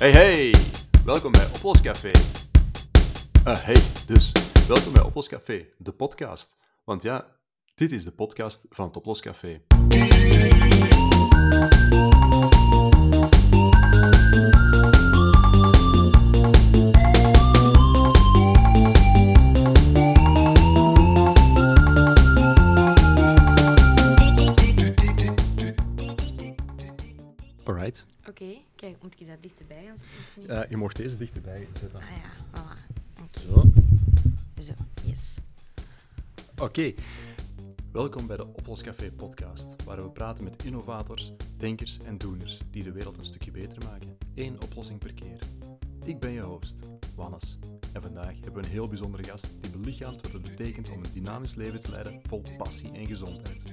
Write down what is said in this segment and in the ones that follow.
Hey, welkom bij Oploscafé. Welkom bij Oploscafé, de podcast. Want ja, dit is de podcast van het Oploscafé. Alright. Oké, kijk, moet ik daar dichterbij gaan zetten of niet? Je mocht deze dichterbij zetten. Ah ja, voilà. Oké. Zo. Zo, yes. Oké. Welkom bij de Oploscafé podcast, waar we praten met innovators, denkers en doeners die de wereld een stukje beter maken. 1 oplossing per keer. Ik ben je host, Wannes. En vandaag hebben we een heel bijzondere gast die belichaamt wat het betekent om een dynamisch leven te leiden vol passie en gezondheid.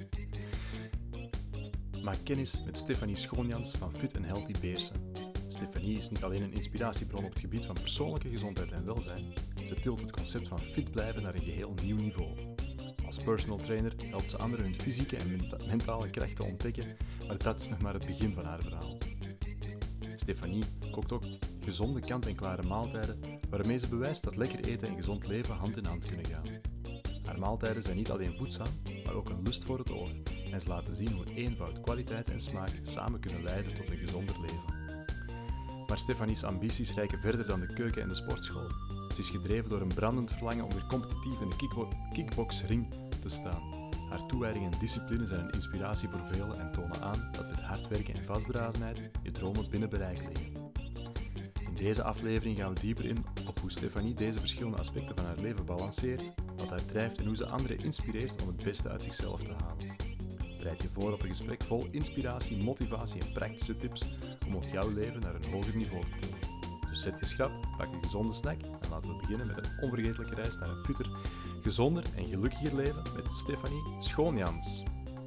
Maak kennis met Stefanie Schoonjans van Fit & Healthy Beersen. Stefanie is niet alleen een inspiratiebron op het gebied van persoonlijke gezondheid en welzijn. Ze tilt het concept van fit blijven naar een geheel nieuw niveau. Als personal trainer helpt ze anderen hun fysieke en mentale krachten ontdekken, maar dat is nog maar het begin van haar verhaal. Stefanie kookt ook gezonde kant-en-klare maaltijden, waarmee ze bewijst dat lekker eten en gezond leven hand in hand kunnen gaan. Haar maaltijden zijn niet alleen voedzaam, maar ook een lust voor het oor. En ze laten zien hoe eenvoud, kwaliteit en smaak samen kunnen leiden tot een gezonder leven. Maar Stefanie's ambities reiken verder dan de keuken en de sportschool. Ze is gedreven door een brandend verlangen om weer competitief in de kickboxring te staan. Haar toewijding en discipline zijn een inspiratie voor velen en tonen aan dat met hard werken en vastberadenheid je dromen binnen bereik liggen. In deze aflevering gaan we dieper in op hoe Stefanie deze verschillende aspecten van haar leven balanceert, wat haar drijft en hoe ze anderen inspireert om het beste uit zichzelf te halen. Bereid je voor op een gesprek vol inspiratie, motivatie en praktische tips om ook jouw leven naar een hoger niveau te tillen. Dus zet je schrap, pak een gezonde snack en laten we beginnen met een onvergetelijke reis naar een fitter, gezonder en gelukkiger leven met Stefanie Schoonjans.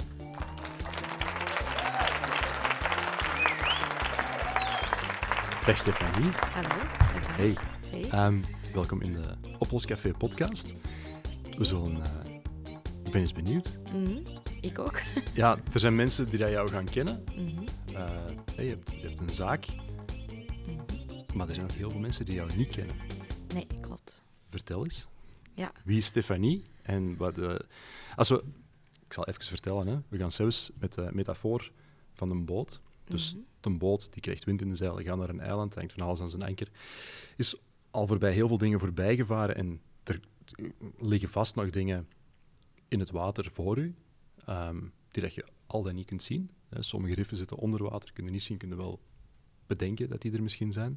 Dag Stefanie. Hallo. Hey. Hey. Welkom in de Oploscafé podcast. We zullen... ik ben eens benieuwd. Ik ook. Ja, er zijn mensen die jou gaan kennen. Mhm. Je hebt een zaak, maar er zijn ook heel veel mensen die jou niet kennen. Nee, klopt. Vertel eens. Ja. Wie is Stefanie? En wat... Ik zal even vertellen, hè. We gaan zelfs met de metafoor van een boot. Dus een boot die krijgt wind in de zeilen, gaat naar een eiland, hangt van alles aan zijn anker. Is al voorbij heel veel dingen voorbij gevaren en er liggen vast nog dingen in het water voor u, die dat je al dan niet kunt zien. Sommige riffen zitten onder water, kun je niet zien, kun je wel bedenken dat die er misschien zijn.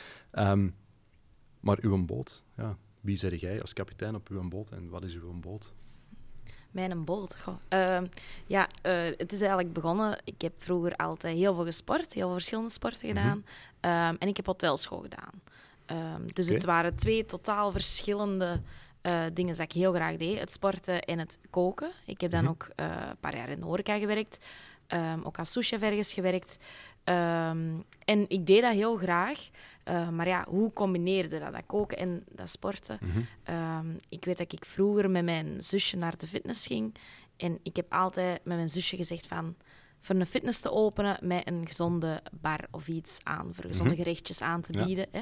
Maar uw boot, ja. Wie zeg jij als kapitein op uw boot en wat is uw boot? Mijn boot. Het is eigenlijk begonnen. Ik heb vroeger altijd heel veel gesport, heel veel verschillende sporten gedaan. En ik heb hotelschool gedaan. Dus Het waren 2 totaal verschillende dingen die ik heel graag deed. Het sporten en het koken. Ik heb dan ook een paar jaar in de horeca gewerkt. Ook als souschef ergens gewerkt. En ik deed dat heel graag. Maar ja, hoe combineerde dat koken en dat sporten? Ik weet dat ik vroeger met mijn zusje naar de fitness ging. En ik heb altijd met mijn zusje gezegd van... voor een fitness te openen met een gezonde bar of iets aan. Voor gezonde gerechtjes aan te bieden. Hè.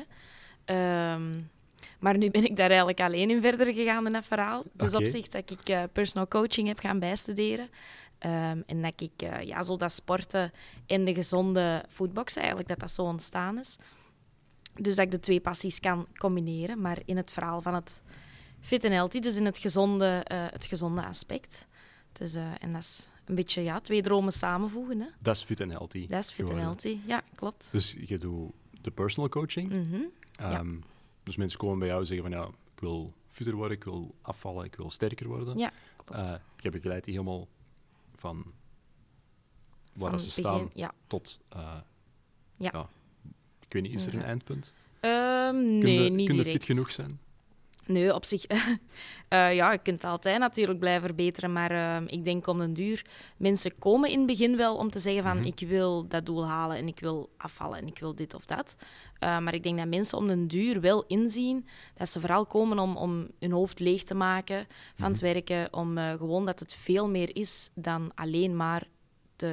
Maar nu ben ik daar eigenlijk alleen in verder gegaan in dat verhaal. Dus op zich dat ik personal coaching heb gaan bijstuderen. En dat ik zo dat sporten en de gezonde foodbox eigenlijk, dat zo ontstaan is. Dus dat ik de 2 passies kan combineren, maar in het verhaal van het fit and healthy, dus in het gezonde aspect. Dus, en dat is een beetje 2 dromen samenvoegen. Hè. Dat is fit and healthy. Dat is fit and healthy, ja, klopt. Dus je doet de personal coaching. Dus mensen komen bij jou en zeggen van ja, ik wil fitter worden, ik wil afvallen, ik wil sterker worden. Ja, klopt. Je begeleidt die helemaal van waar ze staan tot... ik weet niet, is er een eindpunt? Nee, niet kun je direct. fit genoeg zijn? Nee, op zich... je kunt altijd natuurlijk blijven verbeteren, maar ik denk om den duur... Mensen komen in het begin wel om te zeggen van ik wil dat doel halen en ik wil afvallen en ik wil dit of dat. Maar ik denk dat mensen om den duur wel inzien dat ze vooral komen om hun hoofd leeg te maken van het werken, om gewoon dat het veel meer is dan alleen maar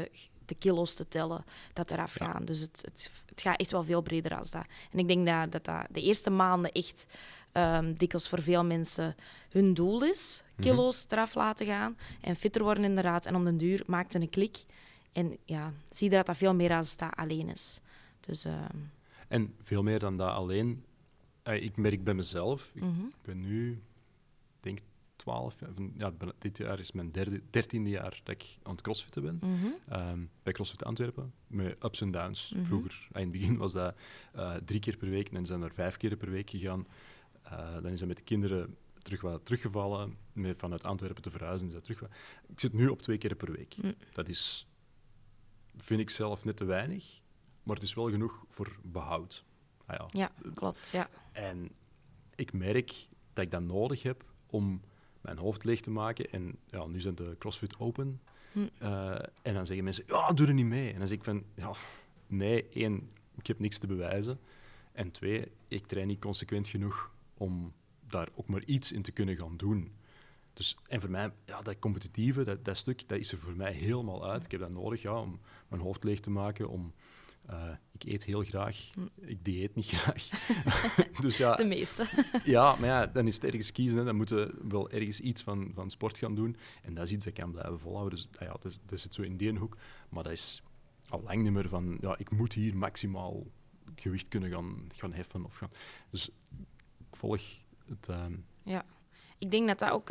de kilo's te tellen dat eraf gaan. Dus het gaat echt wel veel breder als dat. En ik denk dat de eerste maanden echt dikwijls voor veel mensen hun doel is. Kilo's eraf laten gaan en fitter worden inderdaad. En om den duur maakt een klik. En ja, zie je dat dat veel meer als dat alleen is. Dus, En veel meer dan dat alleen. Ik merk bij mezelf, ik ben nu, denk 12, dit jaar is mijn 13e jaar dat ik aan het crossfitten ben. Bij CrossFit Antwerpen, met ups en downs. Vroeger, in het begin was dat 3 keer per week en dan zijn er 5 keer per week gegaan. Dan is dat met de kinderen teruggevallen, vanuit Antwerpen te verhuizen. Ik zit nu op 2 keer per week. Dat is, vind ik zelf, net te weinig, maar het is wel genoeg voor behoud. Ja, klopt. Ja. En ik merk dat ik dat nodig heb om mijn hoofd leeg te maken. En ja, nu zijn de CrossFit Open. En dan zeggen mensen, ja, doe er niet mee. En dan zeg ik van, ja, nee, 1, ik heb niks te bewijzen. En 2, ik train niet consequent genoeg om daar ook maar iets in te kunnen gaan doen. Dus, en voor mij, ja, dat competitieve, dat stuk, dat is er voor mij helemaal uit. Ik heb dat nodig om mijn hoofd leeg te maken, ik eet heel graag, ik dieet niet graag. Dus ja, de meeste. Ja, maar ja, dan is het ergens kiezen. Hè. Dan moeten we wel ergens iets van sport gaan doen. En dat is iets dat ik kan blijven volhouden. Dus dat zit zo in die hoek. Maar dat is al lang niet meer van, ja, ik moet hier maximaal gewicht kunnen gaan heffen. Dus ik volg het... Ja, ik denk dat dat ook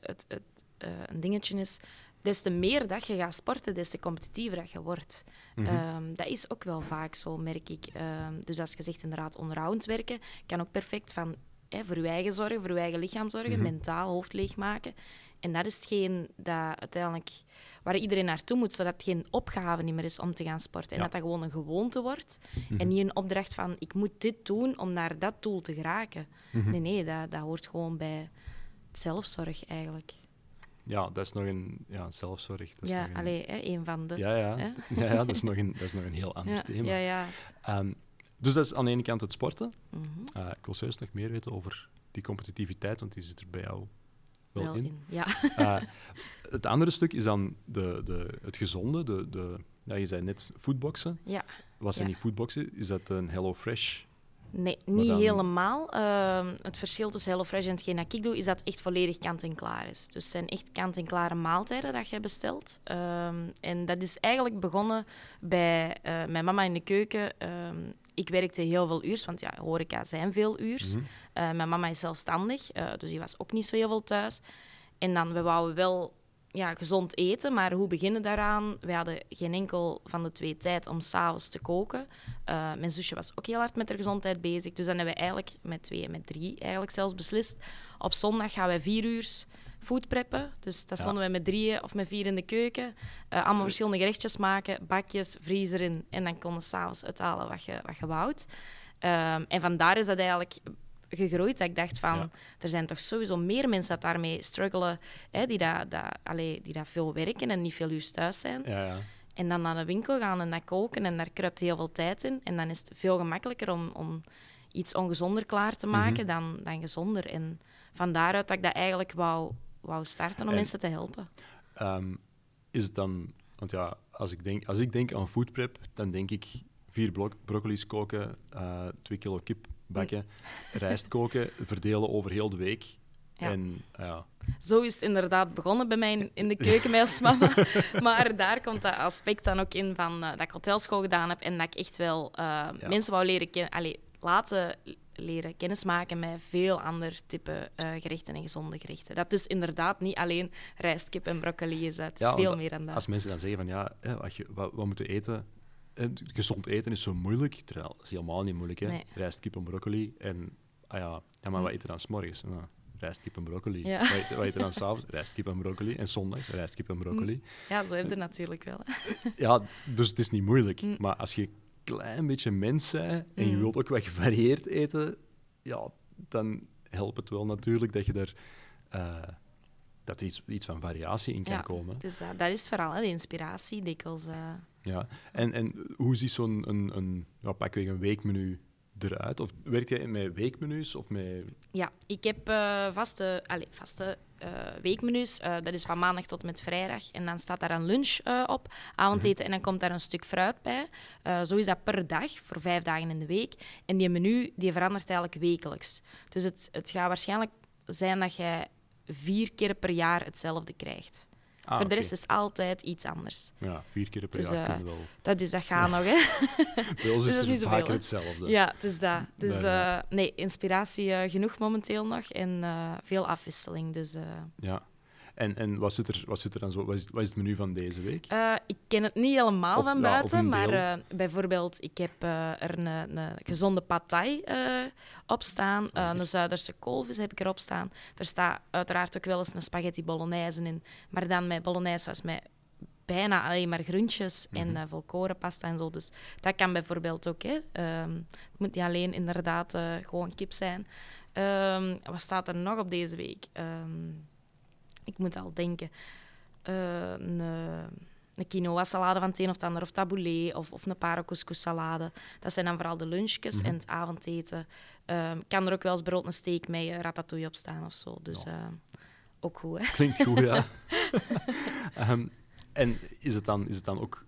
een dingetje is. Des te meer dat je gaat sporten, des te competitiever dat je wordt. Dat is ook wel vaak zo, merk ik. Dus als je zegt inderdaad onderhoudend werken, kan ook perfect van voor je eigen zorgen, voor je eigen lichaam zorgen, mentaal hoofd leegmaken. En dat is hetgeen dat uiteindelijk waar iedereen naartoe moet, zodat het geen opgave niet meer is om te gaan sporten. En dat gewoon een gewoonte wordt. En niet een opdracht van, ik moet dit doen om naar dat doel te geraken. Nee, dat hoort gewoon bij zelfzorg eigenlijk. Ja, dat is nog een zelfzorg. Dat is een van de... Ja, dat is nog een heel ander thema. Ja. Dus dat is aan de ene kant het sporten. Ik wil zelfs nog meer weten over die competitiviteit, want die zit er bij jou wel in. Ja. Het andere stuk is dan het gezonde. Je zei net foodboxen. Ja. Was dat niet foodboxen? Is dat een HelloFresh? Nee, niet helemaal. Het verschil tussen HelloFresh en hetgeen dat ik doe, is dat het echt volledig kant-en-klaar is. Dus het zijn echt kant-en-klare maaltijden dat je bestelt. En dat is eigenlijk begonnen bij mijn mama in de keuken. Ik werkte heel veel uur, want ja, horeca zijn veel uur. Mijn mama is zelfstandig, dus die was ook niet zo heel veel thuis. En dan, we wouden wel gezond eten, maar hoe beginnen daaraan? We hadden geen enkel van de 2 tijd om 's avonds te koken. Mijn zusje was ook heel hard met haar gezondheid bezig. Dus dan hebben we eigenlijk met 2 en met 3 eigenlijk zelfs beslist. Op zondag gaan wij 4 uur food preppen. Dus dan stonden we met 3 of met 4 in de keuken. Allemaal verschillende gerechtjes maken, bakjes, vriezer in. En dan konden we 's avonds uithalen wat je woudt. En vandaar is dat eigenlijk gegroeid. Dat ik dacht van, er zijn toch sowieso meer mensen dat daarmee struggelen, die dat veel werken en niet veel uur thuis zijn. Ja. En dan naar de winkel gaan en dat koken en daar kruipt heel veel tijd in. En dan is het veel gemakkelijker om iets ongezonder klaar te maken dan gezonder. En van daaruit dat ik dat eigenlijk wou starten om mensen te helpen. Is het dan... Want ja, als ik denk aan food prep, dan denk ik 4 broccoli's koken, 2 kilo kip bakken, rijst koken, verdelen over heel de week. Ja. En, Zo is het inderdaad begonnen bij mij in de keuken met als mama. Maar daar komt dat aspect dan ook in van dat ik hotelschool gedaan heb en dat ik echt wel mensen wou laten leren kennismaken met veel ander type gerechten en gezonde gerechten. Dat dus inderdaad niet alleen rijst, kip en broccoli is. Het is veel meer dan dat. Als mensen dan zeggen van wat moeten eten... Gezond eten is zo moeilijk, terwijl dat is helemaal niet moeilijk. Hè? Nee. Rijst, kip en broccoli. En maar wat eten dan 's morgens? Nou, rijst, kip en broccoli. Ja. Wat eten dan 's avonds? Rijst, kip en broccoli. En zondags rijst, kip en broccoli. Ja, zo heb je natuurlijk wel. Ja, dus het is niet moeilijk. Maar als je een klein beetje mens bent en je wilt ook wat gevarieerd eten, dan helpt het wel natuurlijk dat je daar... dat er iets van variatie in kan komen. Dus dat is het vooral, de inspiratie dikwijls. Ja, en hoe ziet zo'n pakweg een weekmenu eruit? Of werkt jij met weekmenu's of met... Ja, ik heb vaste weekmenu's. Dat is van maandag tot met vrijdag. En dan staat daar een lunch op, avondeten, en dan komt daar een stuk fruit bij. Zo is dat per dag, voor 5 dagen in de week. En die menu die verandert eigenlijk wekelijks. Dus het gaat waarschijnlijk zijn dat jij 4 keer per jaar hetzelfde krijgt. Voor de rest is altijd iets anders. Ja, 4 keer per jaar kunnen wel. Dat gaat nog, hè. Bij ons is Dus het vaker hetzelfde. Ja, het is dat. Dus inspiratie genoeg momenteel nog en veel afwisseling. Dus, Ja. En wat zit er dan zo? Wat is het menu van deze week? Ik ken het niet helemaal van buiten, maar bijvoorbeeld, ik heb er een gezonde pad thai op staan. Een Zuiderse koolvis heb ik erop staan. Er staat uiteraard ook wel eens een spaghetti bolognese in, maar dan met bolognese saus met bijna alleen maar groentjes en volkorenpasta en zo. Dus dat kan bijvoorbeeld ook. Hè. Het moet niet alleen inderdaad gewoon kip zijn. Wat staat er nog op deze week? Ik moet al denken. Een quinoa-salade van het een of het ander, of tabbouleh, of een paro-couscous-salade. Dat zijn dan vooral de lunchjes. En het avondeten kan er ook wel eens brood een steak met ratatouille op staan of zo. Dus ook goed, hè? Klinkt goed, ja. En is het dan ook...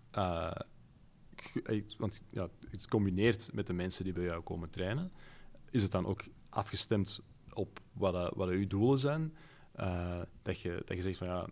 want ja, het combineert met de mensen die bij jou komen trainen. Is het dan ook afgestemd op wat uw doelen zijn? Dat je zegt van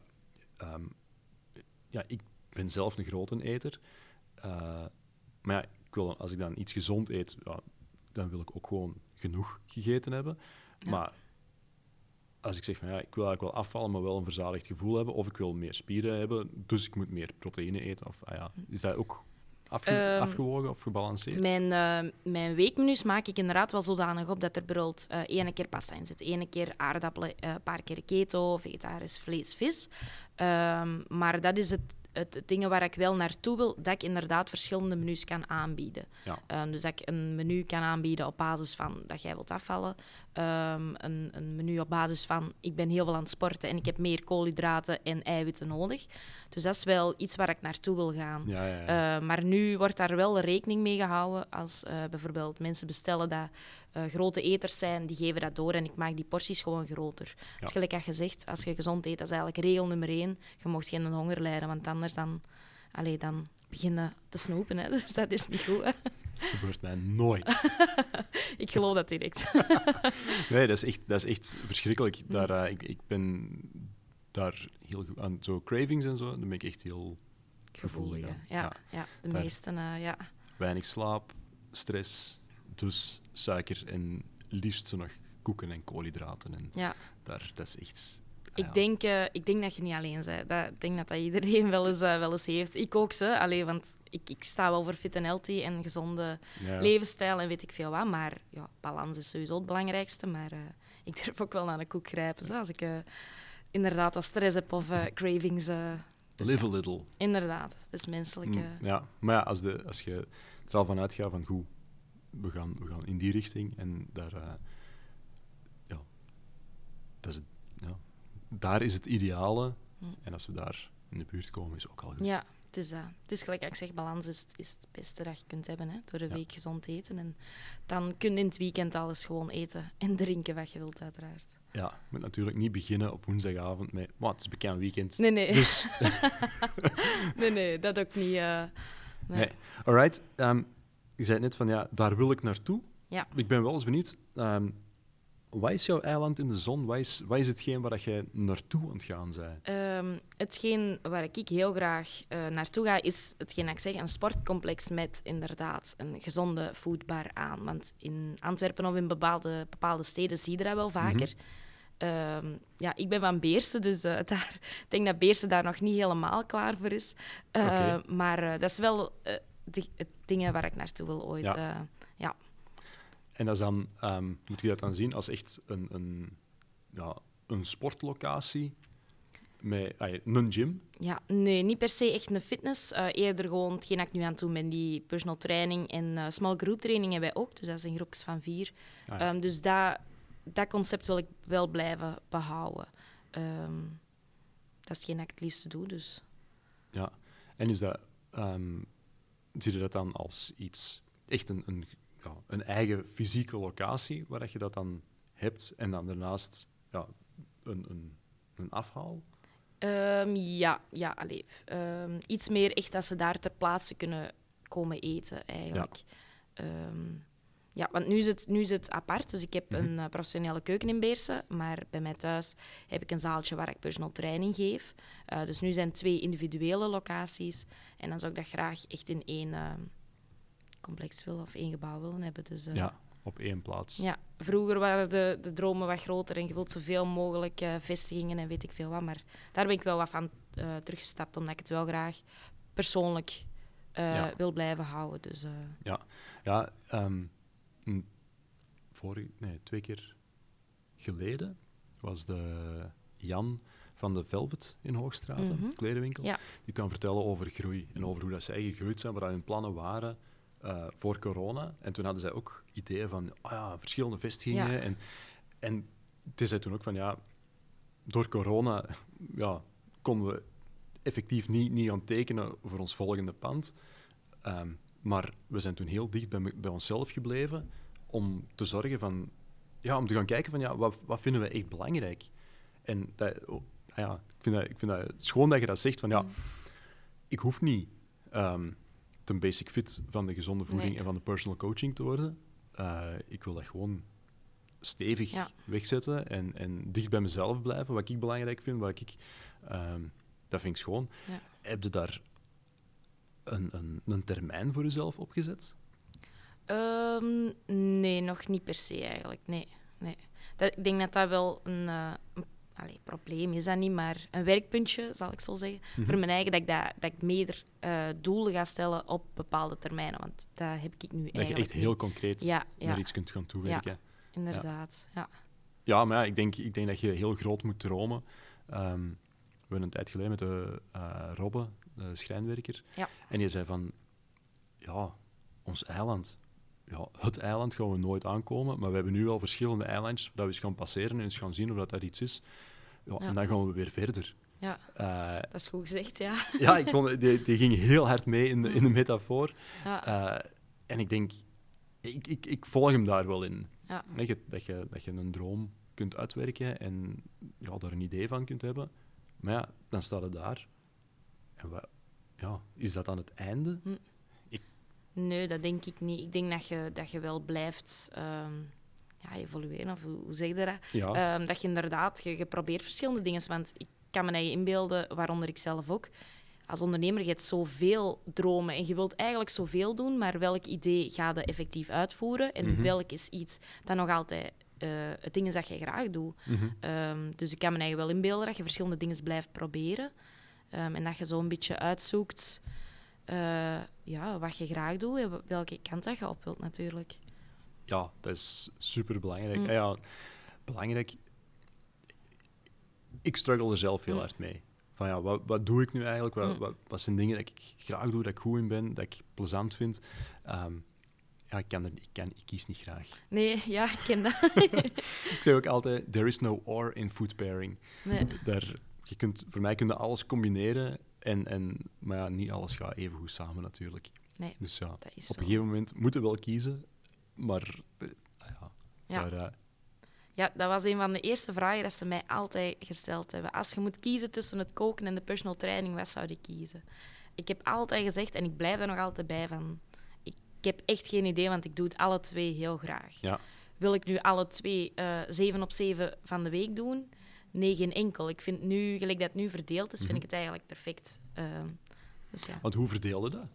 ik ben zelf een grote eter, maar ja, als ik dan iets gezond eet, dan wil ik ook gewoon genoeg gegeten hebben. Ja. Maar als ik zeg van ik wil eigenlijk wel afvallen, maar wel een verzadigd gevoel hebben, of ik wil meer spieren hebben, dus ik moet meer proteïne eten, of is dat ook afgewogen of gebalanceerd? Mijn weekmenu's maak ik inderdaad wel zodanig op dat er bijvoorbeeld 1 keer pasta in zit, 1 keer aardappelen, een paar keer keto, vegetarisch vlees, vis. Maar dat is het dingen waar ik wel naartoe wil, dat ik inderdaad verschillende menus kan aanbieden. Ja. Dus dat ik een menu kan aanbieden op basis van dat jij wilt afvallen. Een menu op basis van ik ben heel veel aan het sporten en ik heb meer koolhydraten en eiwitten nodig. Dus dat is wel iets waar ik naartoe wil gaan. Ja. Maar nu wordt daar wel rekening mee gehouden als bijvoorbeeld mensen bestellen dat grote eters zijn, die geven dat door en ik maak die porties gewoon groter. Ja. Dus gelijk als je zegt, als je gezond eet, dat is eigenlijk regel nummer 1. Je mag geen honger lijden, want anders dan beginnen te snoepen. Hè. Dus dat is niet goed. Hè. Dat gebeurt mij nooit. Ik geloof dat direct. Nee, dat is echt verschrikkelijk. Ik ben daar heel aan zo cravings en zo, dan ben ik echt heel gevoelig aan. Ja, de meesten, ja. Weinig slaap, stress, dus suiker en liefst zo nog koeken en koolhydraten. En dat is echt... Ik denk dat je niet alleen bent. Ik denk dat iedereen wel eens heeft. Ik ook, want ik sta wel voor fit en healthy en gezonde levensstijl en weet ik veel wat. Maar balans is sowieso het belangrijkste. Maar ik durf ook wel naar de koek grijpen. Als ik inderdaad wat stress heb of cravings. Dus live a little. Inderdaad, dat is menselijk. Ja, maar als je er al van uitgaat van goed, we gaan in die richting en daar... daar is het ideale. En als we daar in de buurt komen, is ook al goed. Ja, het is gelijk als ik zeg, balans is het beste dat je kunt hebben. Hè, door de week gezond eten. En dan kun je in het weekend alles gewoon eten en drinken wat je wilt, uiteraard. Ja, je moet natuurlijk niet beginnen op woensdagavond met... het is bekend weekend. Nee. Dus... nee, dat ook niet. Nee. Alright. Je zei net van, daar wil ik naartoe. Ja. Ik ben wel eens benieuwd... wat is jouw eiland in de zon? Wat is hetgeen waar jij naartoe aan het gaan bent? Hetgeen waar ik heel graag naartoe ga, is hetgeen dat ik zeg, een sportcomplex met inderdaad een gezonde foodbar aan. Want in Antwerpen of in bepaalde steden zie je dat wel vaker. Ik ben van Beersen, dus ik denk dat Beersen daar nog niet helemaal klaar voor is. Okay. Maar dat is wel het dingen waar ik naartoe wil ooit. Ja. En dat is dan, moet je dat dan zien als echt een sportlocatie met een gym? Ja, nee, niet per se echt een fitness. Eerder gewoon hetgeen dat ik nu aan het doen ben, die personal training en small group training hebben wij ook. Dus dat zijn groepjes van 4. Dus dat concept wil ik wel blijven behouden. Dat is hetgeen dat ik het liefste doe. Dus. Ja, en is dat, zie je dat dan als iets, echt een eigen fysieke locatie waar je dat dan hebt en dan daarnaast een een afhaal? Iets meer echt dat ze daar ter plaatse kunnen komen eten, eigenlijk. Want nu is het apart. Dus ik heb een professionele keuken in Beersen, maar bij mij thuis heb ik een zaaltje waar ik personal training geef. Dus nu zijn 2 individuele locaties. En dan zou ik dat graag echt in 1 complex willen of 1 gebouw willen hebben. Dus, op 1 plaats. Ja, vroeger waren de dromen wat groter en je wilt zoveel mogelijk vestigingen en weet ik veel wat. Maar daar ben ik wel wat van teruggestapt, omdat ik het wel graag persoonlijk wil blijven houden. Dus, 2 keer geleden was de Jan van de Velvet in Hoogstraten, kledenwinkel. Ja. Die kan vertellen over groei en over hoe dat zij gegroeid zijn, wat hun plannen waren voor corona. En toen hadden zij ook ideeën van verschillende vestigingen. Ja. En het zei toen ook van, door corona konden we effectief niet gaan tekenen voor ons volgende pand. Maar we zijn toen heel dicht bij onszelf gebleven om te zorgen van... om te gaan kijken van, wat vinden we echt belangrijk? En ik vind dat schoon dat je dat zegt van, ik hoef niet ten basic fit van de gezonde voeding en van de personal coaching te worden. Ik wil dat gewoon stevig wegzetten en dicht bij mezelf blijven, wat ik belangrijk vind, dat vind ik schoon. Ja. Heb je daar een termijn voor jezelf opgezet? Nee, nog niet per se eigenlijk. Nee. Ik denk dat dat wel een probleem is, dat niet, maar een werkpuntje, zal ik zo zeggen. Voor mijn eigen, dat ik meer doelen ga stellen op bepaalde termijnen, want dat heb ik nu eigenlijk Dat je echt heel concreet naar iets kunt gaan toewerken. Ja, inderdaad. Ja, maar ik denk dat je heel groot moet dromen. We hebben een tijd geleden met de Robbe, de schrijnwerker, en die zei van, ons eiland... het eiland gaan we nooit aankomen, maar we hebben nu wel verschillende eilandjes dat we eens gaan passeren en eens gaan zien of dat daar iets is. En dan gaan we weer verder. Ja, dat is goed gezegd, ja. Ja, ik vond, die ging heel hard mee in de metafoor. Ja. En ik denk, ik volg hem daar wel in. Ja. Dat je een droom kunt uitwerken en daar een idee van kunt hebben. Maar dan staat het daar. En is dat dan het einde? Nee, dat denk ik niet. Ik denk dat je wel blijft evolueren, of hoe zeg je dat? Ja. Dat je inderdaad, je probeert verschillende dingen. Want ik kan me dat inbeelden, waaronder ik zelf ook. Als ondernemer, je hebt zoveel dromen en je wilt eigenlijk zoveel doen, maar welk idee ga je effectief uitvoeren? En welk is iets dat nog altijd het ding is dat je graag doet? Dus ik kan me eigenlijk wel inbeelden dat je verschillende dingen blijft proberen. En dat je zo een beetje uitzoekt... wat je graag doet en welke kant dat je op wilt, natuurlijk. Ja, dat is super belangrijk. Belangrijk. Ik struggle er zelf heel hard mee. Van wat doe ik nu eigenlijk? Wat zijn dingen dat ik graag doe, dat ik goed in ben, dat ik plezant vind? Ik kies niet graag. Nee, ik ken dat. Ik zeg ook altijd, there is no or in food pairing. Nee. Voor mij kun je alles combineren. Maar niet alles gaat even goed samen natuurlijk. Nee, dus dat is op een gegeven moment moeten we wel kiezen. Maar dat was een van de eerste vragen dat ze mij altijd gesteld hebben. Als je moet kiezen tussen het koken en de personal training, wat zou je kiezen? Ik heb altijd gezegd, en ik blijf er nog altijd bij, van... Ik heb echt geen idee, want ik doe het alle 2 heel graag. Ja. Wil ik nu alle 2 7 op 7 van de week doen... Nee, geen enkel. Ik vind nu, gelijk dat het nu verdeeld is, vind ik het eigenlijk perfect. Want hoe verdeelde dat?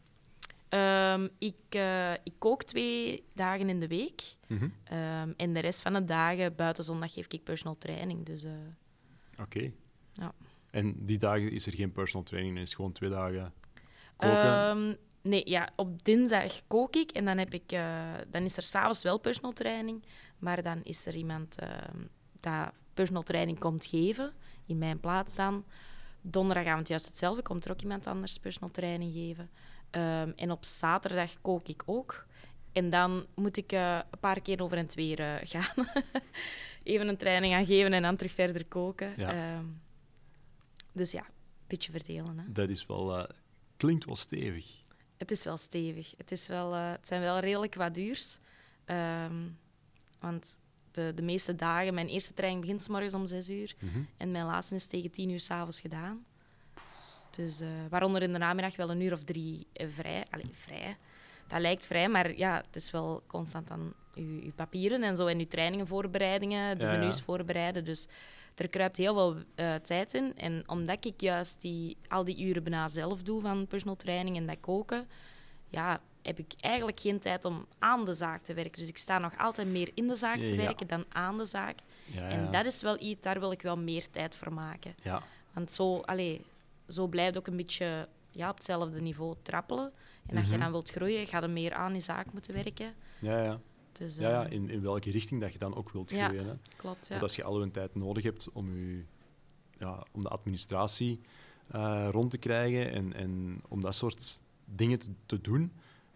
Ik kook 2 dagen in de week. En de rest van de dagen, buiten zondag, geef ik personal training. Dus, Oké. Ja. En die dagen is er geen personal training, dan is het gewoon 2 dagen koken? Nee, op dinsdag kook ik en dan is er 's avonds wel personal training. Maar dan is er iemand dat personal training komt geven, in mijn plaats dan. Donderdagavond juist hetzelfde, komt er ook iemand anders personal training geven. En op zaterdag kook ik ook. En dan moet ik een paar keer over en het weer gaan. Even een training gaan geven en dan terug verder koken. Ja. Dus een beetje verdelen. Hè. Dat is wel... klinkt wel stevig. Het is wel stevig. Het zijn wel redelijk wat duurs. Want de meeste dagen... Mijn eerste training begint 's morgens om 6 uur. En mijn laatste is tegen 10 uur 's avonds gedaan. Dus waaronder in de namiddag wel 1 uur of 3 vrij. Allee, vrij. Dat lijkt vrij, maar ja, het is wel constant aan je papieren en zo. En je trainingen voorbereidingen, de menus voorbereiden. Dus er kruipt heel veel tijd in. En omdat ik juist al die uren bijna zelf doe van personal training en dat koken... Ja, heb ik eigenlijk geen tijd om aan de zaak te werken. Dus ik sta nog altijd meer in de zaak te werken dan aan de zaak. En dat is wel iets, daar wil ik wel meer tijd voor maken. Ja. Want zo blijf je ook een beetje op hetzelfde niveau trappelen. En als je dan wilt groeien, ga je meer aan je zaak moeten werken. Dus, in welke richting dat je dan ook wilt groeien. Hè? Klopt, Want als je al een tijd nodig hebt om, om de administratie rond te krijgen en om dat soort dingen te doen,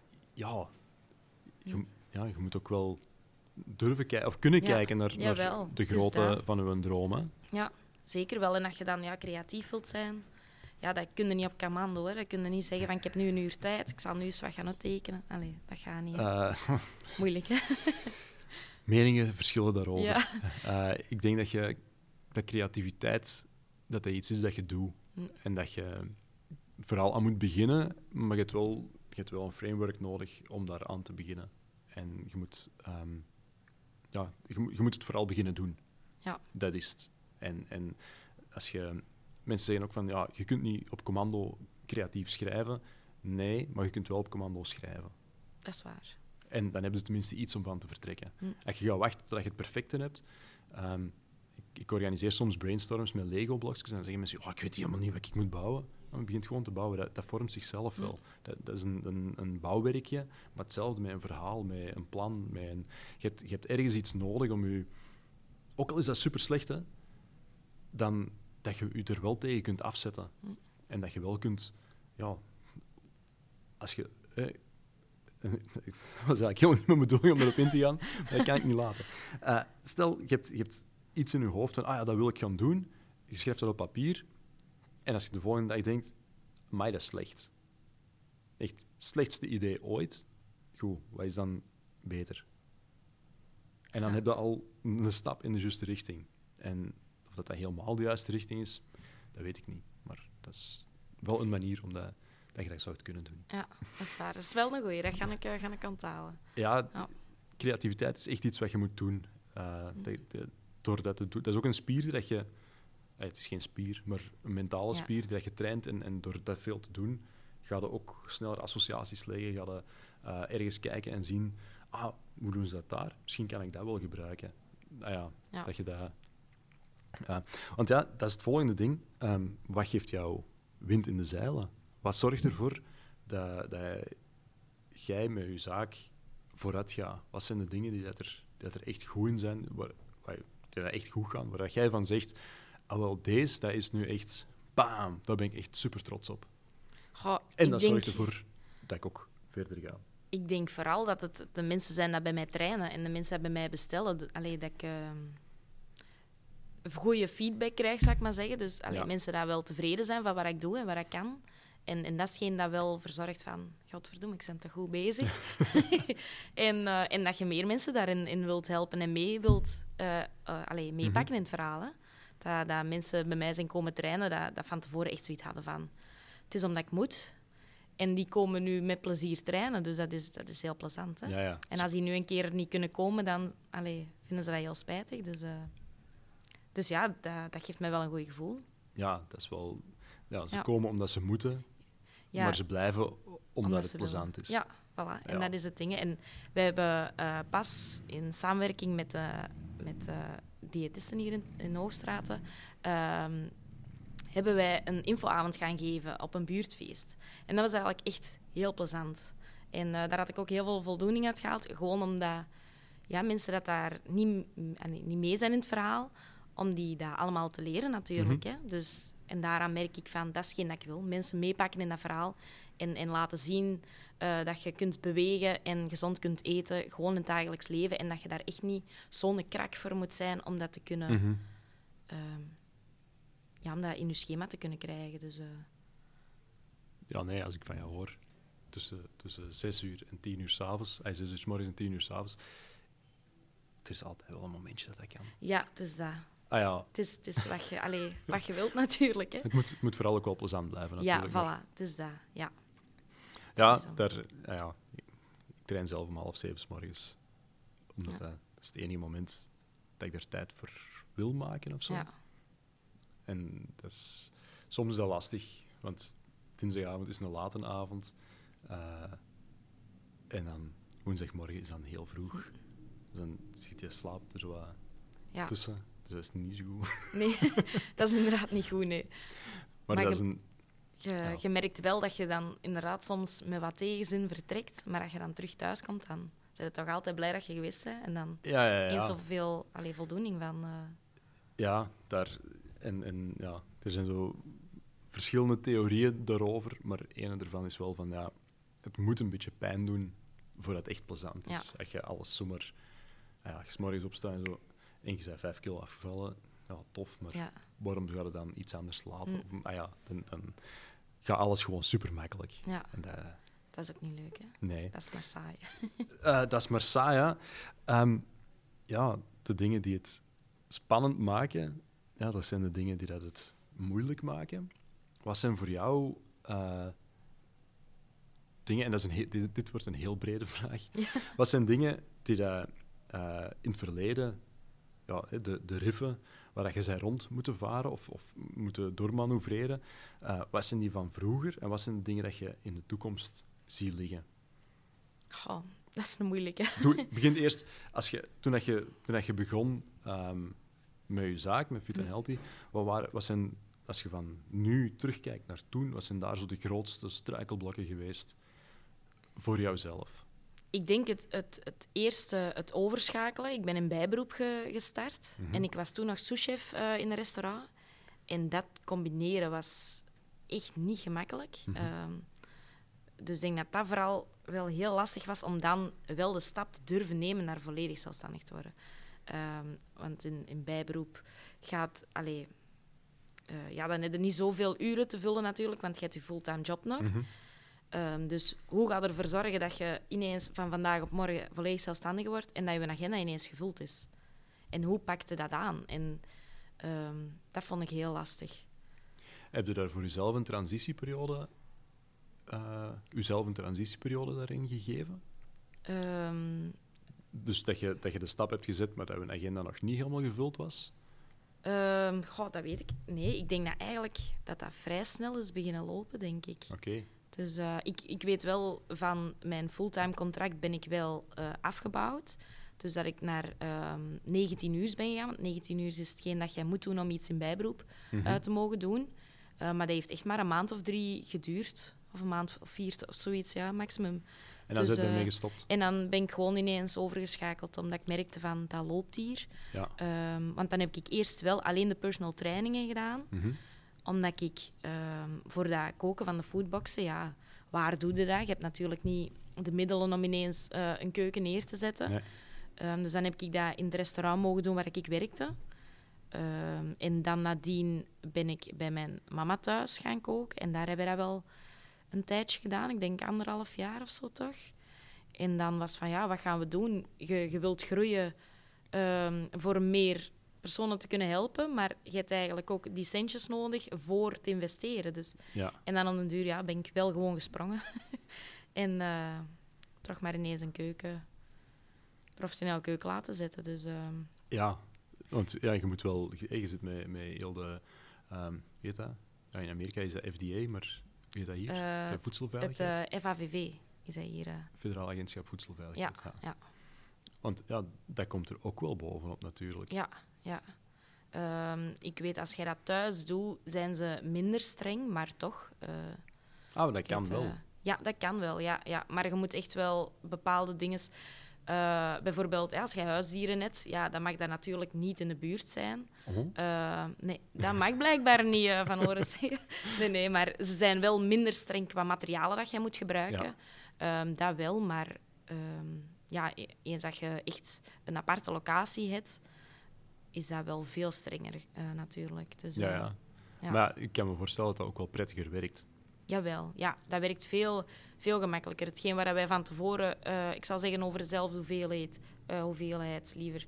je moet ook wel durven kijken of kunnen kijken naar de grootte van je dromen. Ja, zeker wel. En als je dan creatief wilt zijn, dat kun je niet op commando. Hè. Dat kun je niet zeggen van ik heb nu 1 uur tijd, ik zal nu eens wat gaan tekenen. Allee, dat gaat niet. Moeilijk, hè? Meningen verschillen daarover. Ik denk dat creativiteit dat iets is dat je doet. En dat je vooral aan moet beginnen, maar je hebt wel een framework nodig om daar aan te beginnen. En je moet het vooral beginnen doen. Ja. Dat is het. En als mensen zeggen ook van, je kunt niet op commando creatief schrijven. Nee, maar je kunt wel op commando schrijven. Dat is waar. En dan heb je tenminste iets om van te vertrekken. Als je gaat wachten tot je het perfecte hebt... Ik organiseer soms brainstorms met Lego-blokjes en dan zeggen mensen, ik weet helemaal niet wat ik moet bouwen. Maar je begint gewoon te bouwen. Dat vormt zichzelf wel. Dat is een bouwwerkje, maar hetzelfde met een verhaal, met een plan. Je hebt ergens iets nodig om je... Ook al is dat super slecht, hè, dan dat je je er wel tegen kunt afzetten. En dat je wel kunt... Als je... Dat was eigenlijk helemaal niet mijn bedoeling om erop in te gaan, maar dat kan ik niet laten. Stel, je hebt iets in je hoofd van, dat wil ik gaan doen. Je schrijft dat op papier. En als je de volgende dag denkt, amai, dat is slecht. Echt, slechtste idee ooit. Goed, wat is dan beter? En dan heb je al een stap in de juiste richting. En of dat helemaal de juiste richting is, dat weet ik niet. Maar dat is wel een manier om dat je dat zou kunnen doen. Ja, dat is waar. Dat is wel een goeie. Dat ga ik onthalen. Ja, creativiteit is echt iets wat je moet doen. Door dat te doen. Dat is ook een spier dat je... Het is geen spier, maar een mentale spier die je traint. En door dat veel te doen, ga je ook sneller associaties leggen. Ga je ergens kijken en zien... hoe doen ze dat daar? Misschien kan ik dat wel gebruiken. Dat je dat... want dat is het volgende ding. Wat geeft jou wind in de zeilen? Wat zorgt ervoor dat jij met je zaak vooruit gaat? Wat zijn de dingen die er echt goed in zijn, die echt goed gaan, waar jij van zegt, dat is nu echt, bam, daar ben ik echt super trots op. En dat zorgt ervoor dat ik ook verder ga. Ik denk vooral dat het de mensen zijn die bij mij trainen en de mensen die bij mij bestellen. Dat ik goede feedback krijg, zou ik maar zeggen. Dus mensen die wel tevreden zijn van wat ik doe en wat ik kan. En dat is geen dat wel verzorgt van... Godverdomme, ik ben toch goed bezig. en dat je meer mensen daarin wilt helpen en meepakken in het verhaal. Hè. Dat mensen bij mij zijn komen trainen, dat van tevoren echt zoiets hadden van... Het is omdat ik moet. En die komen nu met plezier trainen, dus dat is heel plezant. Hè. Ja. En als die nu een keer niet kunnen komen, dan vinden ze dat heel spijtig. Dus dat geeft mij wel een goed gevoel. Ja, dat is wel... Ja, ze komen omdat ze moeten... Ja. Maar ze blijven omdat het plezant is. Ja, voilà. En dat is het ding. En wij hebben pas in samenwerking met diëtisten hier in Hoogstraten... hebben wij een infoavond gaan geven op een buurtfeest. En dat was eigenlijk echt heel plezant. En daar had ik ook heel veel voldoening uit gehaald. Gewoon omdat mensen dat daar niet mee zijn in het verhaal... om die dat allemaal te leren natuurlijk. Hè. Dus... En daaraan merk ik van, dat is geen dat ik wil. Mensen meepakken in dat verhaal en laten zien dat je kunt bewegen en gezond kunt eten, gewoon in het dagelijks leven. En dat je daar echt niet zo'n krak voor moet zijn om dat te kunnen... om dat in je schema te kunnen krijgen. Dus, als ik van jou hoor, tussen 6 uur en 10 uur 's avonds, 6 uur 's morgens en 10 uur 's avonds, er is altijd wel een momentje dat kan. Ja, het is dat. Ah ja, Het is wat je wilt natuurlijk. Hè. het moet vooral ook wel plezant blijven natuurlijk. Ja, voilà, het is dat. Ja. Ja, Zo. ik train zelf om 6:30 's morgens. Omdat dat is het enige moment dat ik er tijd voor wil maken of zo. Ja. En dat is, soms is dat lastig, want dinsdagavond is een late avond. En dan woensdagmorgen is dan heel vroeg. Dus dan zit je slaap er zo wat tussen. Dus dat is niet zo goed. Nee, dat is inderdaad niet goed, nee. Maar dat is een... Je merkt wel dat je dan inderdaad soms met wat tegenzin vertrekt, maar als je dan terug thuis komt, dan ben je toch altijd blij dat je geweest bent. En dan eens zoveel voldoening van... Ja, er zijn zo verschillende theorieën daarover, maar een ervan is wel van, het moet een beetje pijn doen voordat het echt plezant is. Ja. Als je alles zomaar... als je 's morgens opstaat en zo, en je bent 5 kilo afgevallen, tof, maar waarom zou je dan iets anders laten? Of, dan gaat alles gewoon super makkelijk. Ja. En dat is ook niet leuk, hè? Nee. Dat is maar saai. Dat is maar saai, ja. De dingen die het spannend maken, dat zijn de dingen die dat het moeilijk maken. Wat zijn voor jou dingen, en dat is dit wordt een heel brede vraag. Ja. Wat zijn dingen die dat, in het verleden, de riffen waar dat je zij rond moeten varen of moeten doormanoeuvreren, wat zijn die van vroeger en wat zijn de dingen dat je in de toekomst ziet liggen? Goh, dat is een moeilijke. Begin eerst, toen je begon met je zaak, met Fit & Healthy, wat zijn, als je van nu terugkijkt naar toen, wat zijn daar zo de grootste struikelblokken geweest voor jouzelf? Ik denk het eerste, het overschakelen. Ik ben in bijberoep gestart. Mm-hmm. En ik was toen nog souschef in een restaurant. En dat combineren was echt niet gemakkelijk. Mm-hmm. Dus ik denk dat dat vooral wel heel lastig was om dan wel de stap te durven nemen naar volledig zelfstandig te worden. Want in bijberoep gaat... dan heb je niet zoveel uren te vullen natuurlijk, want je hebt je fulltime job nog. Mm-hmm. Dus hoe ga je ervoor zorgen dat je ineens van vandaag op morgen volledig zelfstandig wordt en dat je agenda ineens gevuld is? En hoe pakte dat aan? En dat vond ik heel lastig. Heb je daar voor jezelf een transitieperiode daarin gegeven? Dus dat je de stap hebt gezet, maar dat je agenda nog niet helemaal gevuld was? Dat weet ik. Nee, ik denk dat eigenlijk dat vrij snel is beginnen lopen, denk ik. Oké. Dus ik weet wel, van mijn fulltime contract ben ik wel afgebouwd. Dus dat ik naar 19 uur ben gegaan. Want 19 uur is hetgeen dat jij moet doen om iets in bijberoep te mogen doen. Maar dat heeft echt maar een maand of 3 geduurd. Of een maand of 4 of zoiets, maximum. En dan zit je ermee gestopt? En dan ben ik gewoon ineens overgeschakeld, omdat ik merkte van, dat loopt hier. Ja. Want dan heb ik eerst wel alleen de personal trainingen gedaan. Mm-hmm. Omdat ik voor dat koken van de foodboxen, waar doe je dat? Je hebt natuurlijk niet de middelen om ineens een keuken neer te zetten. Nee. Dus dan heb ik dat in het restaurant mogen doen waar ik werkte. En dan nadien ben ik bij mijn mama thuis gaan koken. En daar hebben we dat wel een tijdje gedaan. Ik denk 1,5 jaar of zo toch. En dan was van, wat gaan we doen? Je wilt groeien voor meer personen te kunnen helpen, maar je hebt eigenlijk ook die centjes nodig voor te investeren. Dus. Ja. En dan om de duur ben ik wel gewoon gesprongen. En toch maar ineens een professionele keuken laten zetten. Dus, Ja, want je moet wel... Je zit met heel de... weet dat? Ja, in Amerika is dat FDA, maar weet dat hier? De voedselveiligheid? Het FAVV is dat hier. Federaal Agentschap Voedselveiligheid. Ja. Want dat komt er ook wel bovenop natuurlijk. Ja. Ik weet, als jij dat thuis doet, zijn ze minder streng, maar toch... maar dat kan wel. Ja, dat kan wel, ja. Maar je moet echt wel bepaalde dingen... bijvoorbeeld, als je huisdieren hebt, dan mag dat natuurlijk niet in de buurt zijn. Nee, dat mag blijkbaar niet van horen zeggen. Nee, maar ze zijn wel minder streng qua materialen dat je moet gebruiken. Ja. Dat wel, maar eens dat je echt een aparte locatie hebt, is dat wel veel strenger natuurlijk. Dus, ja. Maar ik kan me voorstellen dat dat ook wel prettiger werkt. Jawel, ja. Dat werkt veel Veel gemakkelijker. Hetgeen waar wij van tevoren, ik zal zeggen over dezelfde hoeveelheid liever,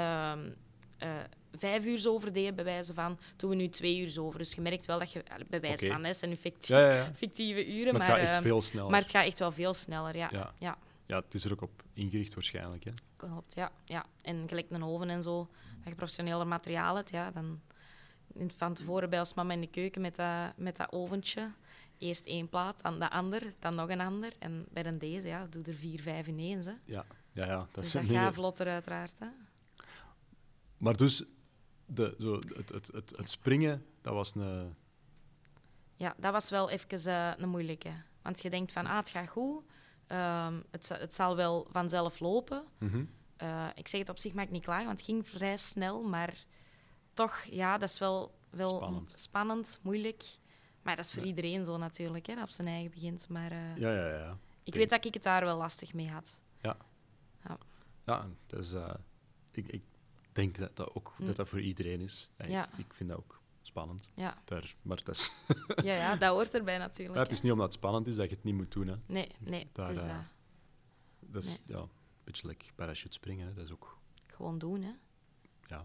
5 uur over deden, bij wijze van, doen we nu 2 uur over. Dus je merkt wel dat je, bij wijze van, het zijn nu fictieve uren. Maar het gaat echt veel sneller. Maar het gaat echt wel veel sneller, ja. Ja, het is er ook op ingericht waarschijnlijk. Hè? Klopt, ja. En gelijk een oven en zo, dat je professioneler materiaal hebt, ja, dan van tevoren bij ons mama in de keuken met dat oventje. Eerst 1 plaat, dan de ander, dan nog een ander. En bij deze, ja, doe er 4, 5 ineens. Hè. Ja. Dus dat gaat vlotter uiteraard. Hè. Maar dus, het springen, dat was een... Ja, dat was wel even een moeilijke. Want je denkt van, het gaat goed. Het zal wel vanzelf lopen. Mm-hmm. Ik zeg het op zich, mag ik niet klagen, want het ging vrij snel. Maar toch, ja, dat is wel spannend, moeilijk. Maar dat is voor iedereen zo natuurlijk, hè, dat op zijn eigen begint. Maar Ja. Ik weet dat ik het daar wel lastig mee had. Ja, dus ik denk dat voor iedereen is. Ja. Ik vind dat ook spannend. Ja. Maar dat is... ja, dat hoort erbij natuurlijk. Ja, het is niet omdat het spannend is dat je het niet moet doen. Hè. Nee. Dat is een beetje like parachute springen. Hè. Dat is ook... Gewoon doen, hè. Ja.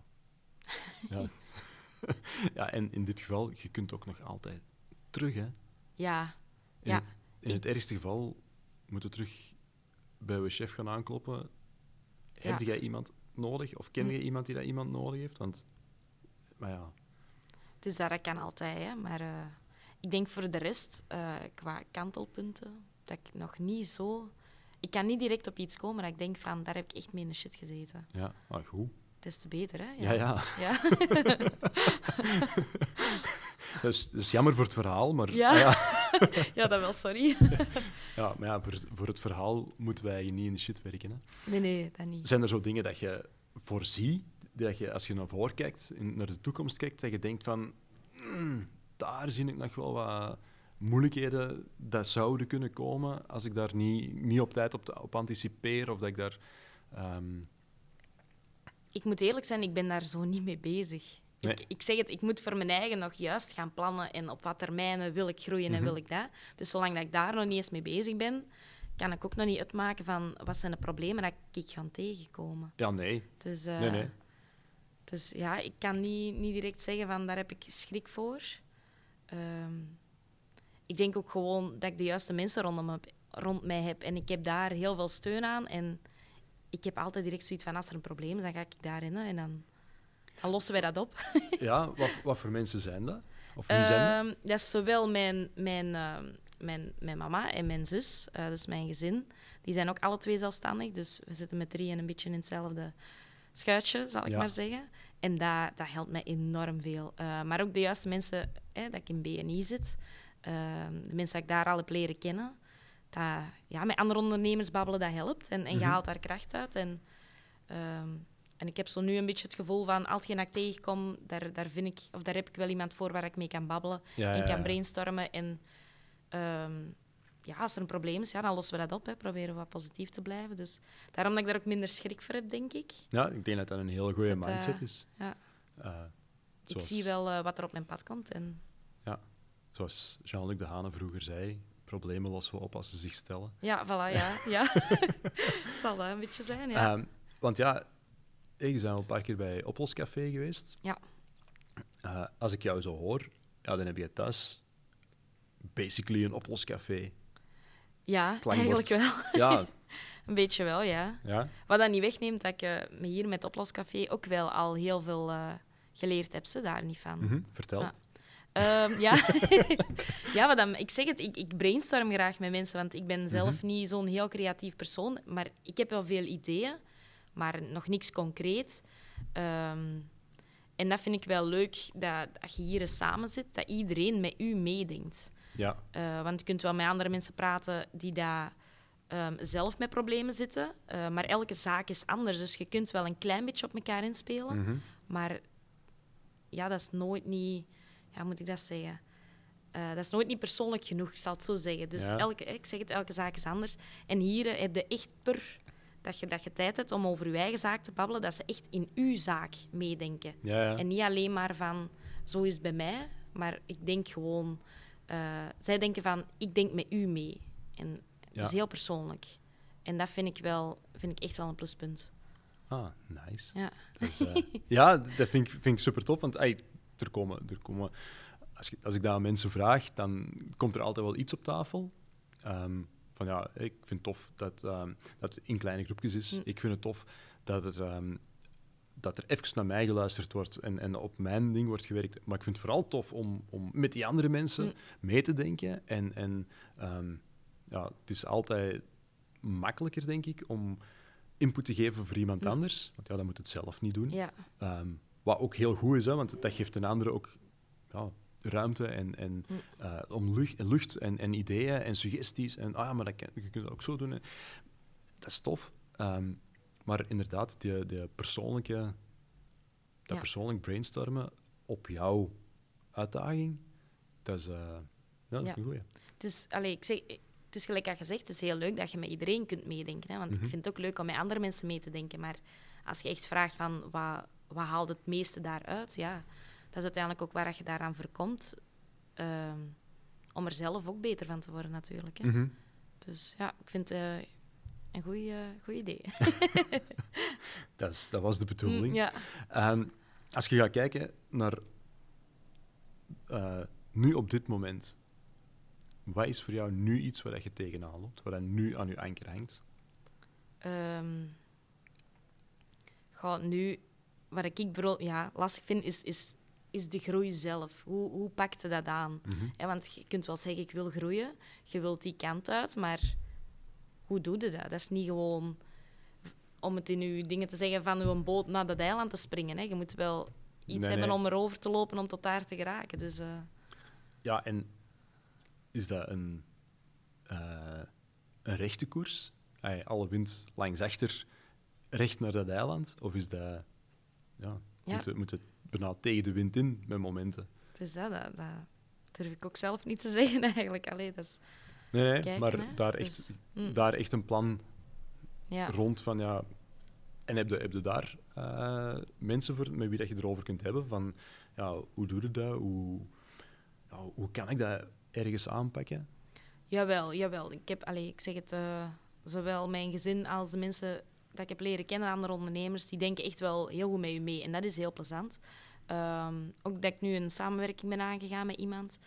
Ja, en in dit geval, je kunt ook nog altijd terug, hè. Ja. In het ergste geval moeten we terug bij uw chef gaan aankloppen. Heb jij iemand nodig? Of ken je iemand die dat iemand nodig heeft? Maar ja... Dus dat kan altijd, hè. Maar ik denk voor de rest, qua kantelpunten, dat ik nog niet zo... Ik kan niet direct op iets komen, maar ik denk van, daar heb ik echt mee in de shit gezeten. Ja, goed. Des te beter, hè? Ja. Dat is jammer voor het verhaal, maar... Ja, dat wel, sorry. Ja, maar ja, voor het verhaal moeten wij niet in de shit werken. Hè. Nee, dat niet. Zijn er zo dingen dat je voorziet, dat je als je naar voren kijkt, naar de toekomst kijkt, dat je denkt van... daar zie ik nog wel wat moeilijkheden dat zouden kunnen komen als ik daar niet op tijd op anticipeer of dat ik daar... Ik moet eerlijk zijn, ik ben daar zo niet mee bezig. Nee. Ik zeg het, ik moet voor mijn eigen nog juist gaan plannen en op wat termijnen wil ik groeien en wil ik dat. Dus zolang dat ik daar nog niet eens mee bezig ben, kan ik ook nog niet uitmaken van wat zijn de problemen dat ik ga tegenkomen. Ja, nee. Dus, Nee. Dus ja, ik kan niet direct zeggen van daar heb ik schrik voor. Ik denk ook gewoon dat ik de juiste mensen rond mij heb. En ik heb daar heel veel steun aan. En ik heb altijd direct zoiets van, als er een probleem is, dan ga ik daarin. En dan lossen wij dat op. Ja, wat voor mensen zijn dat? Of wie zijn dat? Dat is zowel mijn mama en mijn zus. Dat is mijn gezin. Die zijn ook alle 2 zelfstandig. Dus we zitten met 3 en een beetje in hetzelfde schuitje, zal ik maar zeggen. En dat helpt mij enorm veel. Maar ook de juiste mensen, dat ik in BNI zit. De mensen die ik daar al heb leren kennen. Met andere ondernemers babbelen, dat helpt. En je haalt daar kracht uit. En ik heb zo nu een beetje het gevoel van, als ik tegenkom, daar heb ik wel iemand voor waar ik mee kan babbelen en kan brainstormen. En als er een probleem is, dan lossen we dat op. Hè. Proberen we wat positief te blijven. Dus daarom dat ik daar ook minder schrik voor heb, denk ik. Ja, ik denk dat dat een hele goede mindset is. Ja. Zoals... Ik zie wel wat er op mijn pad komt. En... Ja, zoals Jean-Luc Dehaene vroeger zei, problemen lossen we op als ze zich stellen. Ja, voilà, ja. Het zal dat een beetje zijn, ja. Want ja, je bent al een paar keer bij Oploscafé geweest. Ja. Als ik jou zo hoor, dan heb je thuis basically een Oploscafé. Ja, Klankbord. eigenlijk wel. Ja. Een beetje wel, ja. Wat dat niet wegneemt dat ik me hier met Oploscafé ook wel al heel veel geleerd heb. Ze daar niet van. Vertel. Ik zeg het, ik brainstorm graag met mensen, want ik ben zelf niet zo'n heel creatief persoon. Maar ik heb wel veel ideeën, maar nog niks concreet. En dat vind ik wel leuk, dat je hier eens samen zit, dat iedereen met u meedenkt. Ja. Want je kunt wel met andere mensen praten die daar zelf met problemen zitten, maar elke zaak is anders. Dus je kunt wel een klein beetje op elkaar inspelen, maar ja, dat is nooit niet... Ja, moet ik dat zeggen? Dat is nooit niet persoonlijk genoeg, ik zal het zo zeggen. Dus ik zeg het, elke zaak is anders. En hier heb je echt dat je tijd hebt om over je eigen zaak te babbelen, dat ze echt in uw zaak meedenken. Ja. En niet alleen maar van, zo is het bij mij, maar ik denk gewoon... zij denken van, ik denk met u mee. En Dus heel persoonlijk. En dat vind ik echt wel een pluspunt. Ah, nice. Ja, Dat vind ik super tof, want er komen als ik dat aan mensen vraag, dan komt er altijd wel iets op tafel. Van ja, ik vind het tof dat het in kleine groepjes is. Ik vind het tof dat er even naar mij geluisterd wordt en op mijn ding wordt gewerkt. Maar ik vind het vooral tof om met die andere mensen mee te denken. En het is altijd makkelijker, denk ik, om input te geven voor iemand anders. Want dan moet het zelf niet doen. Ja. Wat ook heel goed is, hè, want dat geeft een andere ook ruimte en om lucht en ideeën en suggesties. En maar je kunt dat ook zo doen. Dat is tof. Maar inderdaad, de persoonlijke... Dat persoonlijk brainstormen op jouw uitdaging, dat is een goeie. Het is gelijk dat gezegd, het is heel leuk dat je met iedereen kunt meedenken. Hè? Want ik vind het ook leuk om met andere mensen mee te denken. Maar als je echt vraagt van wat haalt het meeste daaruit, ja, dat is uiteindelijk ook waar je daaraan voorkomt. Om er zelf ook beter van te worden, natuurlijk. Hè? Dus ja, ik vind het een goed idee. Dat was de bedoeling. Ja. Als je gaat kijken naar nu op dit moment, wat is voor jou nu iets waar je tegenaan loopt, wat nu aan je anker hangt? Nu, wat ik lastig vind, is de groei zelf. Hoe pakt je dat aan? Want je kunt wel zeggen, ik wil groeien, je wilt die kant uit, maar hoe doe je dat? Dat is niet gewoon om het in je dingen te zeggen van een boot naar dat eiland te springen. Hè. Je moet wel iets hebben om erover te lopen om tot daar te geraken. Dus, Ja, en is dat een rechte koers? Alle wind langs achter, recht naar dat eiland? Of is dat... Moet het bijna tegen de wind in met momenten? Dus dat durf ik ook zelf niet te zeggen eigenlijk. Allee, dat is... Nee, kijken, maar hè? daar echt een plan Ja. rond van... Ja, en heb je daar mensen voor met wie dat je erover kunt hebben? Van, hoe doe je dat? Hoe kan ik dat ergens aanpakken? Jawel. Ik zeg het, zowel mijn gezin als de mensen dat ik heb leren kennen, andere ondernemers, die denken echt wel heel goed met je mee. En dat is heel plezant. Ook dat ik nu een samenwerking ben aangegaan met iemand.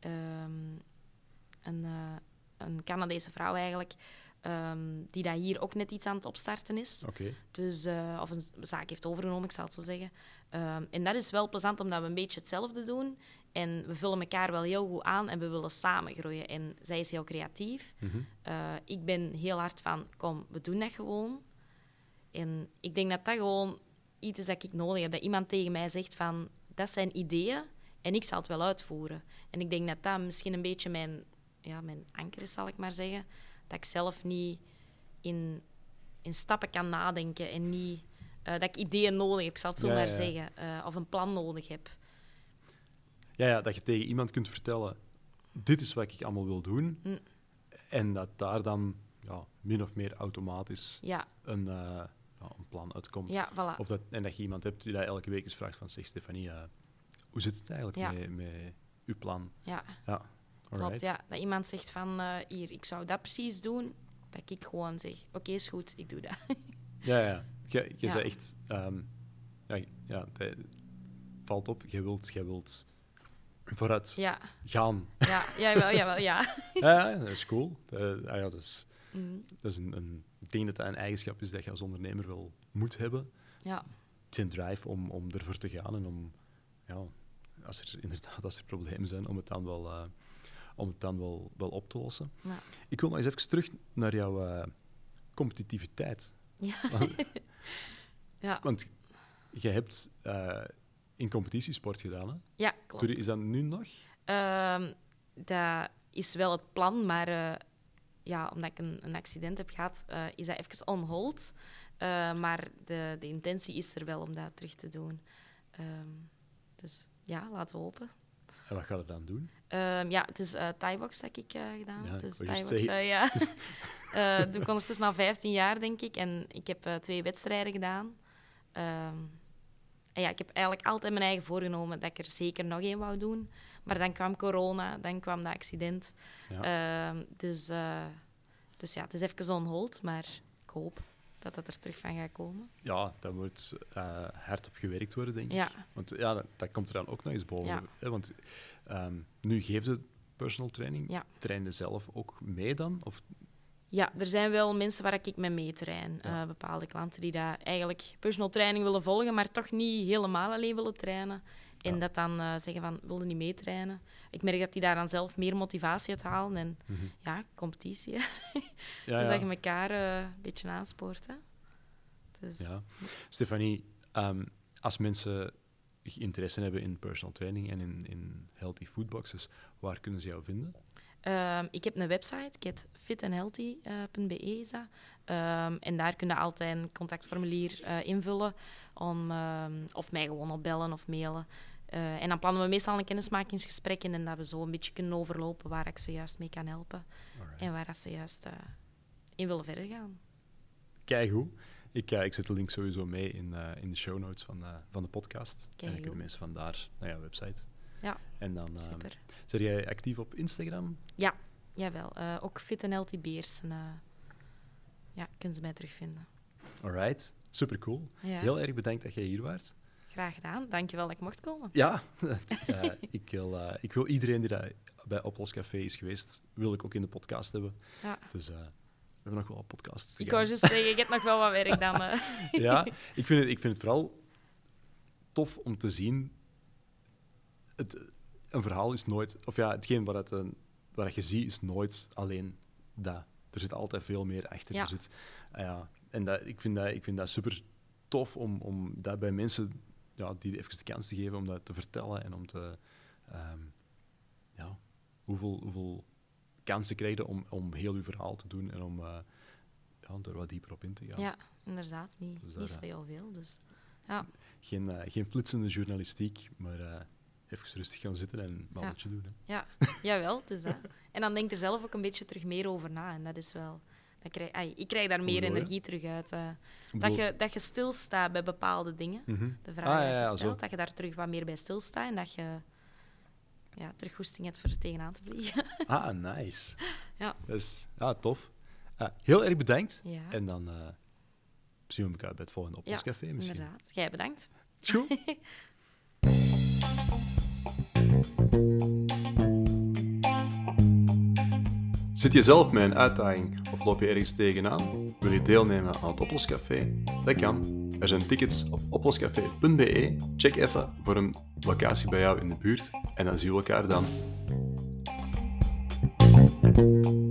Een Canadese vrouw eigenlijk, die dat hier ook net iets aan het opstarten is. Okay. Dus, of een zaak heeft overgenomen, ik zal het zo zeggen. En dat is wel plezant, omdat we een beetje hetzelfde doen. En we vullen elkaar wel heel goed aan en we willen samen groeien. En zij is heel creatief. Ik ben heel hard van, kom, we doen dat gewoon. En ik denk dat dat gewoon iets is dat ik nodig heb. Dat iemand tegen mij zegt van, dat zijn ideeën en ik zal het wel uitvoeren. En ik denk dat dat misschien een beetje mijn anker is, zal ik maar zeggen. Dat ik zelf niet in stappen kan nadenken en niet... dat ik ideeën nodig heb, ik zal het zo maar zeggen. Of een plan nodig heb. Ja, dat je tegen iemand kunt vertellen, dit is wat ik allemaal wil doen. En dat daar dan min of meer automatisch een plan uitkomt. Ja, voilà. En dat je iemand hebt die dat elke week eens vraagt van, zeg Stefanie, hoe zit het eigenlijk met uw plan? Ja. Klopt, ja. Dat iemand zegt van, hier, ik zou dat precies doen. Dat ik gewoon zeg, oké, is goed, ik doe dat. Ja. Je zei echt... dat valt op. Je wilt vooruit gaan. Jawel. Ja, dat is cool. Dat is ik denk dat dat een eigenschap is dat je als ondernemer wel moet hebben. Ja. Geen drive om ervoor te gaan en om... als er problemen zijn, om het dan wel op te lossen. Ja. Ik wil nog eens even terug naar jouw competitiviteit. Ja. Want je hebt in competitiesport gedaan, hè? Ja, klopt. Is dat nu nog? Dat is wel het plan, maar omdat ik een accident heb gehad, is dat even on hold. Maar de intentie is er wel om dat terug te doen. Dus ja, laten we hopen. En wat ga je dan doen? Het is Thai-box dat ik gedaan. Ja, dus Thai-box, doe ik ondertussen al 15 jaar, denk ik. En ik heb 2 wedstrijden gedaan. Ik heb eigenlijk altijd mijn eigen voorgenomen dat ik er zeker nog 1 wou doen. Maar dan kwam corona, dan kwam dat accident. Ja. Dus ja, het is even on hold, maar ik hoop dat het er terug van gaat komen. Ja, daar moet hard op gewerkt worden, denk Ja. ik. Want ja, dat komt er dan ook nog eens boven. Ja. Hè? Want nu geeft de personal training. Ja. Train je zelf ook mee dan? Of... Ja, er zijn wel mensen waar ik mee meetrain. Ja. Bepaalde klanten die dat eigenlijk personal training willen volgen, maar toch niet helemaal alleen willen trainen. En dat dan zeggen van, willen niet meetrainen. Ik merk dat die daar dan zelf meer motivatie uit halen. En ja, competitie. Hè. Dus dat je elkaar een beetje aanspoort. Hè. Dus... Ja. Stefanie, als mensen interesse hebben in personal training en in healthy foodboxes, waar kunnen ze jou vinden? Ik heb een website, ik heet fitandhealthy.be is dat. En daar kun je altijd een contactformulier invullen of mij gewoon opbellen of mailen. En dan plannen we meestal een kennismakingsgesprek in en dat we zo een beetje kunnen overlopen waar ik ze juist mee kan helpen. Alright. En waar dat ze juist in willen verder gaan. Keigoed. Ik zet de link sowieso mee in de show notes van de podcast. En dan kunnen mensen vandaar naar jouw website. Ja, en dan, super. Ben jij actief op Instagram? Ja, jawel. Ook Fit and Healthy Beers. Ja, kunnen ze mij terugvinden. Alright, super cool. Ja. Heel erg bedankt dat jij hier waart. Graag gedaan. Dankjewel dat ik mocht komen. Ja, ik wil iedereen die daar bij Oploscafé is geweest, wil ik ook in de podcast hebben. Ja. Dus we hebben nog wel wat podcasts te Ik gaan. wou juist zeggen, ik heb nog wel wat werk dan. Ja, ik vind het vooral tof om te zien. Een verhaal is nooit... Of ja, hetgeen wat je ziet is nooit alleen dat. Er zit altijd veel meer achter. Ja. Er zit, en ik vind dat super tof om dat bij mensen die even de kans te geven om dat te vertellen en om te... hoeveel kansen krijgen om heel uw verhaal te doen en om er wat dieper op in te gaan. Ja, inderdaad. Niet zo heel veel. Dus, ja. Geen flitsende journalistiek, maar even rustig gaan zitten en een babbeltje doen. Hè. Ja, jawel, het is dat. En dan denk je er zelf ook een beetje terug meer over na. En dat is wel... ik krijg daar meer energie terug uit. Dat je stilstaat bij bepaalde dingen. De vraag die je stelt, dat je daar terug wat meer bij stilstaat en dat je terug goesting hebt voor er tegenaan te vliegen. Ah, nice. Ja. Dus, tof. Heel erg bedankt. Ja. En dan zien we elkaar bij het volgende Oploscafé misschien. Inderdaad. Jij bedankt. Is goed. Zit je zelf met een uitdaging of loop je ergens tegenaan? Wil je deelnemen aan het Oploscafé? Dat kan. Er zijn tickets op oploscafé.be. Check even voor een locatie bij jou in de buurt en dan zien we elkaar dan.